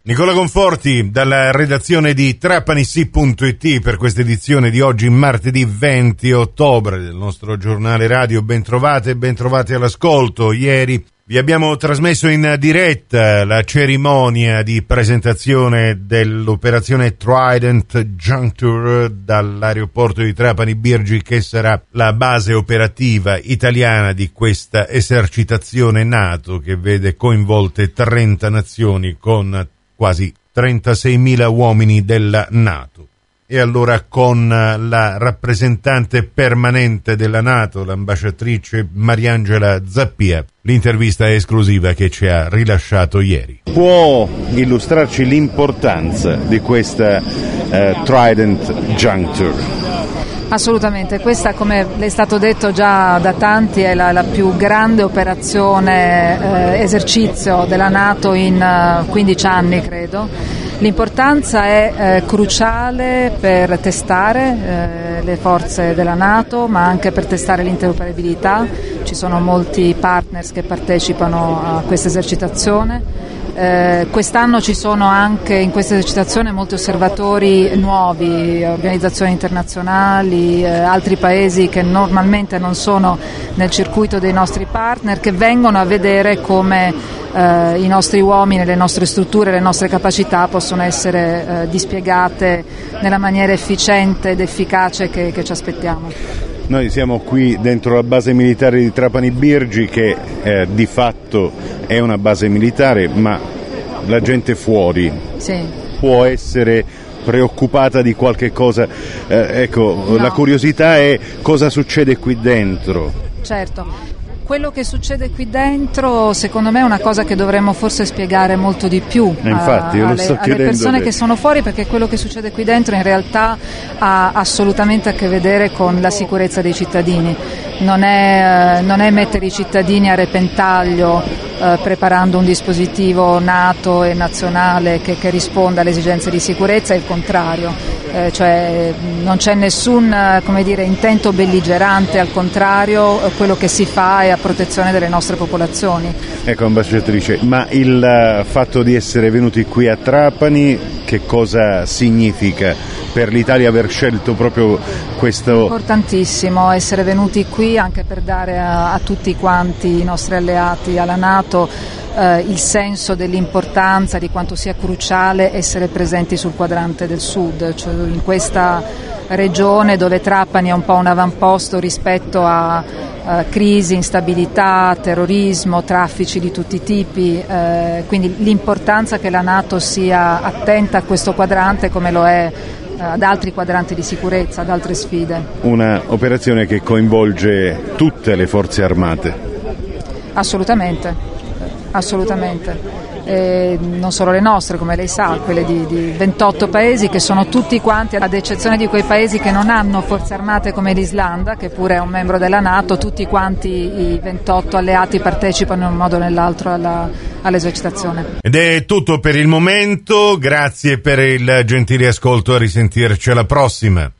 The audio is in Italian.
Nicola Conforti dalla redazione di trapanissi.it per questa edizione di oggi, martedì 20 ottobre del nostro giornale radio. Bentrovate e bentrovati all'ascolto. Ieri vi abbiamo trasmesso in diretta la cerimonia di presentazione dell'operazione Trident Juncture dall'aeroporto di Trapani Birgi, che sarà la base operativa italiana di questa esercitazione NATO che vede coinvolte 30 nazioni con quasi 36.000 uomini della NATO. E allora con la rappresentante permanente della NATO, l'ambasciatrice Mariangela Zappia, l'intervista esclusiva che ci ha rilasciato ieri. Può illustrarci l'importanza di questa Trident Juncture? Assolutamente, questa, come le è stato detto già da tanti, è la più grande operazione esercizio della NATO in 15 anni, credo. L'importanza è cruciale per testare le forze della NATO, ma anche per testare l'interoperabilità. Ci sono molti partners che partecipano a questa esercitazione. Quest'anno ci sono anche in questa esercitazione molti osservatori nuovi, organizzazioni internazionali, altri paesi che normalmente non sono nel circuito dei nostri partner, che vengono a vedere come i nostri uomini, le nostre strutture, le nostre capacità possono essere dispiegate nella maniera efficiente ed efficace che ci aspettiamo. Noi siamo qui dentro la base militare di Trapani Birgi, che di fatto è una base militare, ma la gente fuori può essere preoccupata di qualche cosa. No. La curiosità è cosa succede qui dentro. Certo. Quello che succede qui dentro, secondo me, è una cosa che dovremmo forse spiegare molto di più alle persone che sono fuori, perché quello che succede qui dentro in realtà ha assolutamente a che vedere con la sicurezza dei cittadini. Non è mettere i cittadini a repentaglio preparando un dispositivo NATO e nazionale che risponda alle esigenze di sicurezza, è il contrario. Cioè non c'è nessun intento belligerante, al contrario, quello che si fa è a protezione delle nostre popolazioni. Ecco, ambasciatrice, ma il fatto di essere venuti qui a Trapani che cosa significa per l'Italia aver scelto proprio questo? Importantissimo essere venuti qui anche per dare a tutti quanti i nostri alleati alla NATO il senso dell'importanza, di quanto sia cruciale essere presenti sul quadrante del sud, cioè in questa regione dove Trapani è un po' un avamposto rispetto a crisi, instabilità, terrorismo, traffici di tutti i tipi, quindi l'importanza che la NATO sia attenta a questo quadrante come lo è ad altri quadranti di sicurezza, ad altre sfide. Una operazione che coinvolge tutte le forze armate? Assolutamente. Non solo le nostre, come lei sa, quelle di 28 paesi, che sono tutti quanti, ad eccezione di quei paesi che non hanno forze armate come l'Islanda, che pure è un membro della NATO, tutti quanti i 28 alleati partecipano in un modo o nell'altro all'esercitazione. Ed è tutto per il momento, grazie per il gentile ascolto, a risentirci alla prossima.